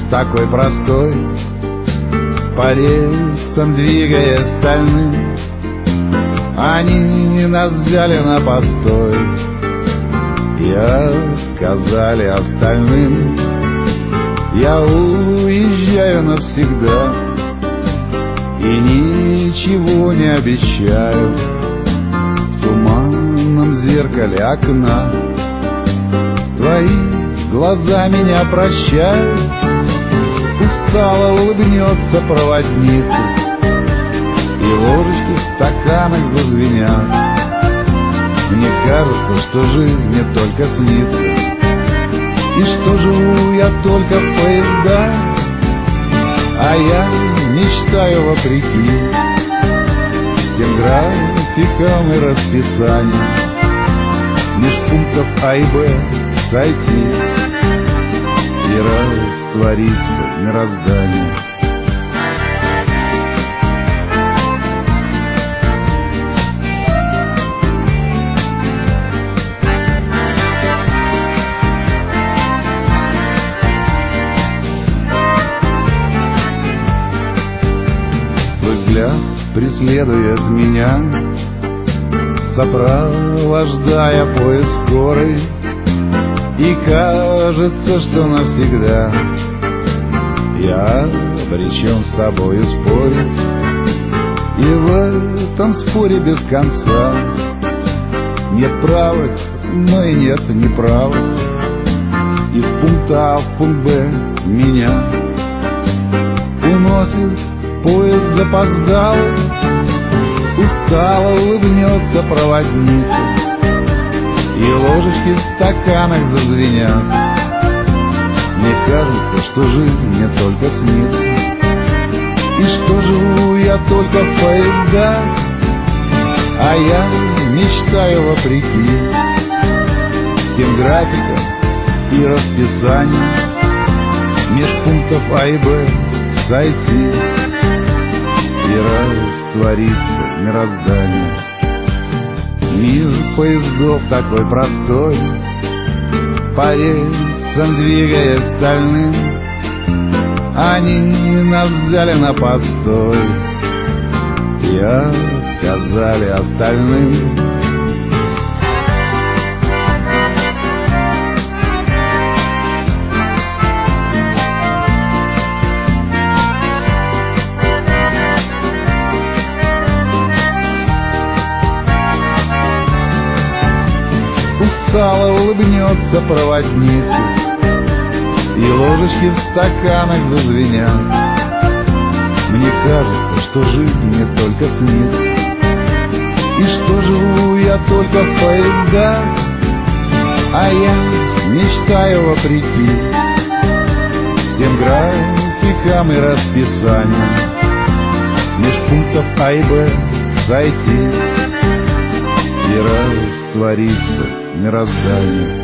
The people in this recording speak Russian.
такой простой, по рельсам двигая стальным. Они нас взяли на постой и отказали остальным. Я уезжаю навсегда и ничего не обещаю. В туманном зеркале окна твои глаза меня прощают. Устало улыбнется проводница, и ложечки в стаканах зазвенят. Мне кажется, что жизнь мне только снится, и что живу я только в поездах, а я мечтаю вопреки всем графикам и расписаниям меж пунктов А и Б сойти и раствориться в мироздании. Твой взгляд преследует меня, сопровождая поезд скорый, и кажется, что навсегда я обречен с тобою спорить. И в этом споре без конца нет правых, но и нет неправых. Из пункта А в пункт Б меня уносит поезд запоздалый. Устало улыбнется проводница, и ложечки в стаканах зазвенят. Мне кажется, что жизнь мне только снится, и что живу я только в поездах, а я мечтаю вопреки всем графикам и расписаниям меж пунктов А и Б сойти и раствориться в мироздании. Мир поездов такой простой, по рельсам двигая стальным. Они нас взяли на постой и отказали остальным. Устало улыбнется проводница, и ложечки в стаканах зазвенят. Мне кажется, что жизнь мне только снится, и что живу я только в поездах, а я мечтаю вопреки всем графикам и расписаниям меж пунктов А и Б сойти и раствориться в мироздании.